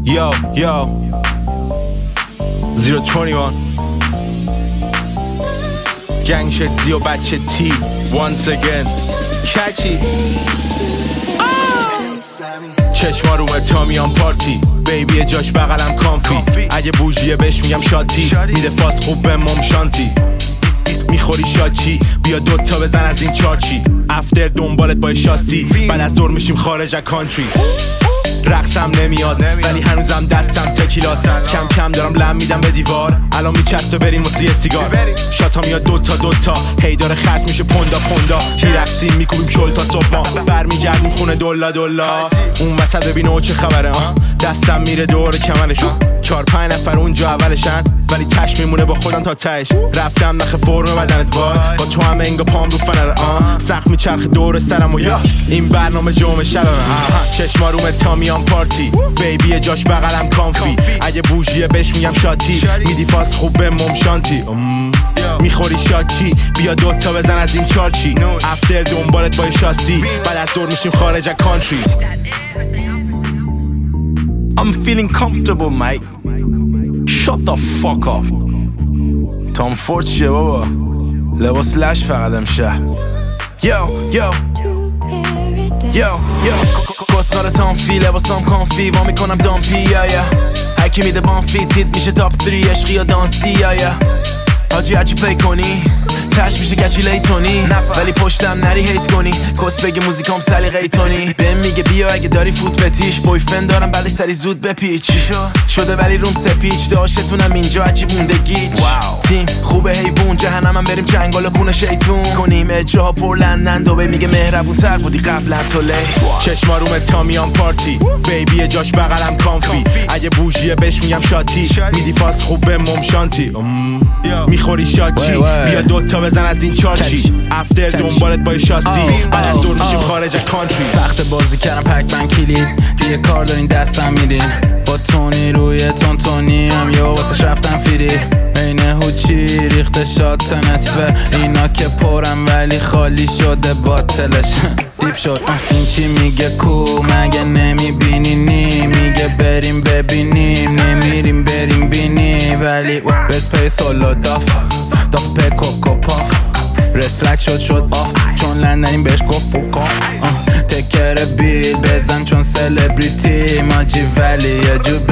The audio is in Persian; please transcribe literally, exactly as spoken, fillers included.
Yo, yo زیرو بیست و یک گنگ شد زی و بچه تی Once again کچی چشما رومه تا میان پارتی بیبی جاش بغلم کانفی اگه بوجیه بهش میگم شاتی میده فاس خوب به مم شانتی میخوری شاچی بیا دوتا بزن از این چارچی افتر دنبالت با شاستی بعد از دور میشیم خارج از کانتری رقصم نمیاد ولی هنوزم دستم تکیلاست کم کم دارم لم میدم به دیوار الان میچست و بریم واسه یه سیگار شاتا میاد دوتا دوتا هی داره خرج میشه پوندا پوندا میرقصیم میکوبیم شل تا صبح ما برمیگردیم خونه دولا دولا اون وسط ببینه چه خبره آه دستم میره دور کمرشون چار پنج نفر اونجا اولشن ولی تش میمونه با خودم تا تهش رفتم نخ فرم بدنت وای با تو هم انگا پام رو فنره آه سخت میچرخ دور سرم و یا این برنامه جمعه شبمه چشما رومه تا میان پارتی بیبی جاش بغلم کانفی اگه بوجیه بهش میگم شاتی میدی فاس خوب به مم شانتی میخوری شاچی بیا دوتا بزن از این چارچی افتر دنبالت با شاستی بعد از دور میشیم خارج از کانتری I'm feeling comfortable, mate. Shut the fuck up. Tom Ford چیه بابا لباس لش فقط امشه Yo, yo Yo, yo کسخار تامفی لباسام کانفی وا میکنم دامپی یا یا هرکی میده بانفی تیت میشه تاپ تری عشقی یا دانسی یا یا حاجی هرچی پی کنی تش میشه گچی لیتونی ولی پشتم نری هیت کنی کس بگه موزیکام سلیقه تونی بهم میگه بیا اگه داری فوت فتیش بویفرند دارم بعدش سری زود بپیچ شده ولی روم سپیچ داشتونم اینجا عجیب مونده گیچ تیم خوبه حیوون جهنمم بریم چنگال و کونه شیطون کنیم اجراها پر لندن دوبه میگه مهربون تر بودی قبلا تو لی چشما رومه تا میان پارتی بیبی جاش بغلم کانفی اگه بوجیه بهش میگم شاتی میدی فاس خوب به مم شانتی میخوری شاچی بیا دوتا بزن از این چارچی افتر دنبالت با شاستی بعد از دور میشیم خارج از کانتری سخت بازی کردم پک من کلید دیگه کار دارین دستم میدین با تونی روی تون تونی هم یا واسش رفتم فیری این هوچی ریخته شات نصفه اینا که پرم ولی خالی شده باطلش دیپ شد این چی میگه کو مگه نمیبینی نی میگه بریم ببینیم نمیریم بریم بینی ولی بس پی سولو داف داف پی کوکو پاف رد فلگ شد شد آف چون لندنیم بهش گفت فوکا تکر بیل بزن چون سلبریتی ماجی ولی یه جو